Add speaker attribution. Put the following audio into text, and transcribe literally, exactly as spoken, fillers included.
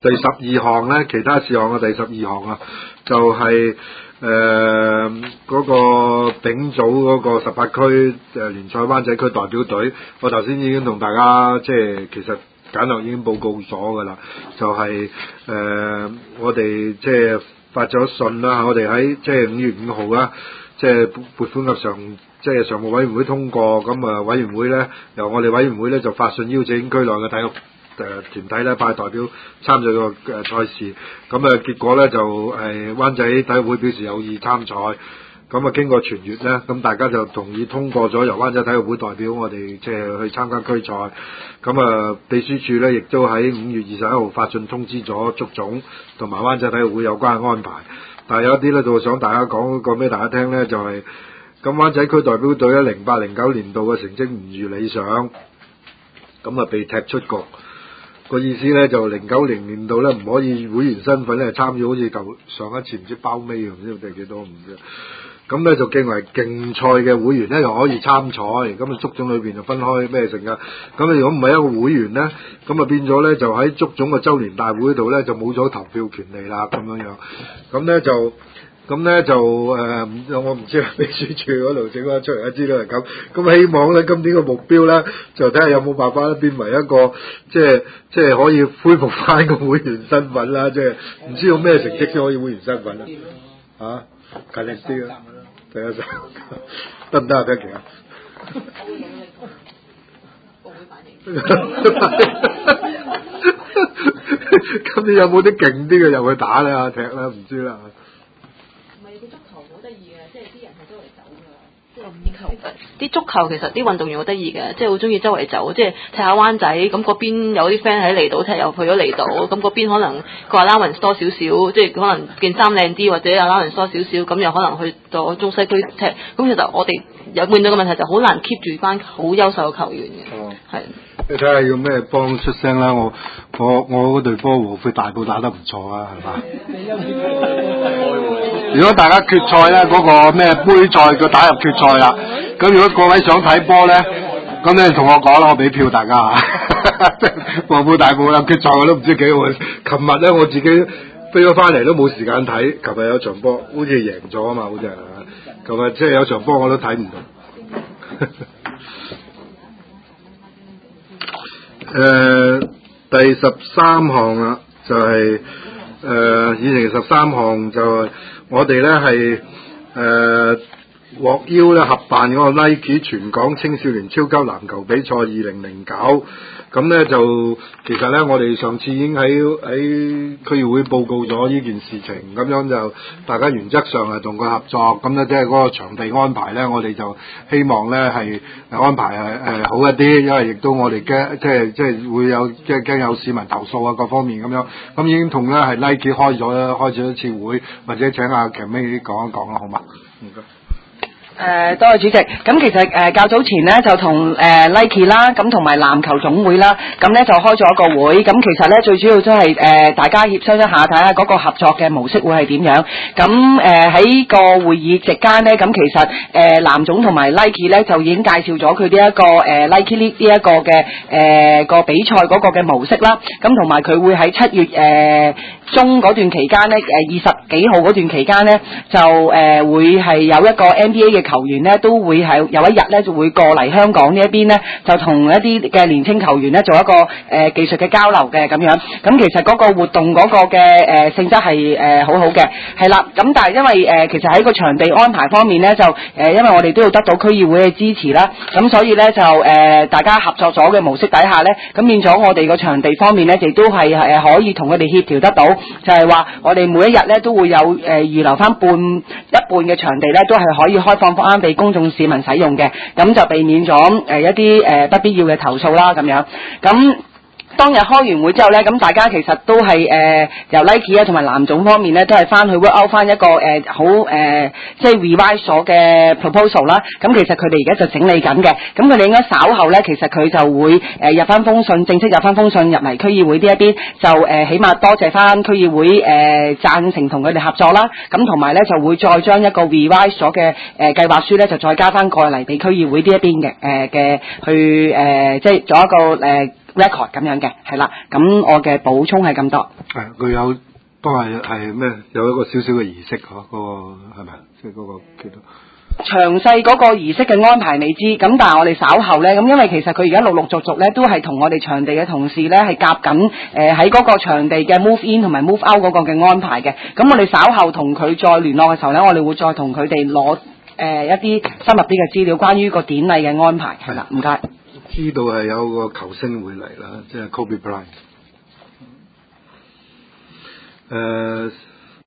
Speaker 1: 第十二項咧，其他事項嘅第十二項啊，就係誒嗰個丙組嗰個十八區誒聯賽灣仔區代表隊，我頭先已經同大家即係其實簡略已經報告咗㗎啦，就係、是、誒、呃、我哋即係發咗信啦，我哋喺即係五月五號啦，即係撥款及常即係常務委員會通過，咁啊委員會咧由我哋委員會咧就發信邀請區內嘅體育誒團體咧派代表參與個誒賽事，咁啊結果咧就係灣仔體育會表示有意參賽，咁啊經過傳閱咧，咁大家就同意通過咗由灣仔體育會代表我哋即係去參加區賽，咁啊秘書處咧亦都喺五月二十一號發信通知咗足總同埋灣仔體育會有關嘅安排，但係有一啲咧就想大家講講俾大家聽咧，就係咁灣仔區代表隊咧零八零九年度嘅成績唔如理想，咁啊被踢出局。個意思咧就零九零年度咧唔可以會員身份咧參與，好似舊上一次唔知包尾唔知定幾多唔知，咁咧就競為競賽嘅會員咧又可以參賽，咁啊足總裏邊就分開咩成噶，咁如果唔係一個會員咧，咁啊變咗咧就喺足總嘅周年大會度咧就冇咗投票權利啦，咁樣樣，咁咧就。咁咧就誒、呃，我唔知秘書處嗰度整翻出嚟嘅資料係咁，咁希望咧今年嘅目標咧就睇下有冇辦法咧變為一個即係即係可以恢復翻個會員身份啦，即係唔知用咩成績先可以會員身份啦，嚇、啊、勤力啲啊，第一集得唔得啊 Becky 啊？我會反應。今年有冇啲勁啲嘅入去打咧啊踢啦？唔知啦。
Speaker 2: 啲足球其實啲運動員好得意嘅，即係好中意周圍走，即係踢下灣仔，咁嗰邊有啲 friend 喺離島踢，又去咗離島，咁嗰邊可能個 allowance 多少少，即係可能件衫靚啲，或者 allowance 多少少，咁又可能去到中西區踢。咁其實我哋有面對嘅問題就好難 keep 住班好優秀嘅球員嘅。哦，係。
Speaker 1: 你睇下要咩幫出聲啦！我我我嗰隊波和富大埔打得唔錯啊，係嘛？如果大家決賽咧嗰個咩杯賽佢打入決賽啦，咁如果各位想睇波咧，咁你同我講啦，我俾票大家嚇。和富大埔啦決賽我都唔知幾好。琴日咧我自己飛咗翻嚟都冇時間睇，琴日有場波好似贏咗啊嘛，好似係。琴日即係有場波我都睇唔到。誒、呃、第十三項啦，就係誒以前十三項就係我哋咧係誒獲邀咧合辦嗰個 Nike 全港青少年超級籃球比賽二零零九，咁咧就其實咧我哋上次已經喺喺區議會報告咗呢件事情，咁樣就大家原則上係同佢合作，咁咧即係嗰個場地安排咧，我哋就希望咧係安排係誒好一啲，因為亦都我哋驚即係即係會有即係驚有市民投訴啊各方面咁樣，咁已經同咧係 Nike 開咗開咗一次會，或者請阿 Cammy 講一講啦，好嘛？唔該。
Speaker 3: 誒、呃，多謝主席。咁其實誒、呃、較早前咧就同誒、呃、Nike 啦，咁同埋籃球總會啦，咁咧就開咗一個會。咁其實咧最主要都係誒大家協商一下，睇下嗰個合作嘅模式會係點樣。咁誒喺個會議席間咧，咁其實誒籃、呃、總同埋 Nike 咧就已經介紹咗佢呢一個誒、呃、Nike 呢呢一個嘅誒、呃、個比賽嗰個嘅模式啦。咁同埋佢會喺七月誒、呃、中嗰段期間咧，誒二十幾號嗰段期間咧，就誒、呃、會係有一個 N B A 嘅球員咧都會係有一日咧就會過嚟香港呢一邊咧，就同一啲嘅年青球員咧做一個誒、呃、技術嘅交流嘅咁樣。咁其實嗰個活動嗰個嘅誒、呃、性質係誒、呃、好好嘅，係啦。咁但係因為誒、呃、其實喺個場地安排方面咧，就誒、呃、因為我哋都要得到區議會嘅支持啦，咁所以咧就誒、呃、大家合作咗嘅模式底下咧，咁變咗我哋個場地方面咧，亦都係誒可以同佢哋協調得到，就係、是、話我哋每一日咧都會有誒、呃、預留翻半一半嘅場地咧，都係可以開放啱俾公眾市民使用嘅，咁就避免咗誒、呃、一啲誒、呃、不必要嘅投訴啦咁樣。咁當日開完會之後咧，咁大家其實都係誒、呃、由 Nike 啊同埋籃總方面咧，都係翻去 work out 翻一個誒好誒即係 revise 咗嘅 proposal 啦。咁其實佢哋而家就整理緊嘅，咁佢哋應該稍後咧，其實佢就會誒、呃、入翻封信，正式入翻封信入嚟區議會呢一邊，就誒、呃、起碼多謝翻區議會誒贊成同佢哋合作啦。咁同埋咧就會再將一個 revise 咗嘅誒計劃書咧，就再加翻過嚟俾區議會呢一邊嘅誒嘅去誒、呃、即係做一個誒。呃 record 咁樣嘅，係啦。咁我嘅補充係咁多。
Speaker 1: 係佢有都係係咩？有一個少少嘅儀式嗬，嗰、那個係咪？即係嗰個叫做。
Speaker 3: 詳細嗰個儀式嘅安排未知，咁但係我哋稍後呢，咁因為其實佢而家陸陸續續呢都係同我哋場地嘅同事呢係夾緊，誒喺嗰個場地嘅 move in 同埋 move out 嗰個嘅安排嘅，咁我哋稍後同佢再聯絡嘅時候呢，我哋會再同佢哋攞誒一啲深入啲嘅資料，關於個典禮嘅安排。係啦，唔該。
Speaker 1: 知道係有個球星會嚟啦，即係 Kobe Bryant。誒、呃。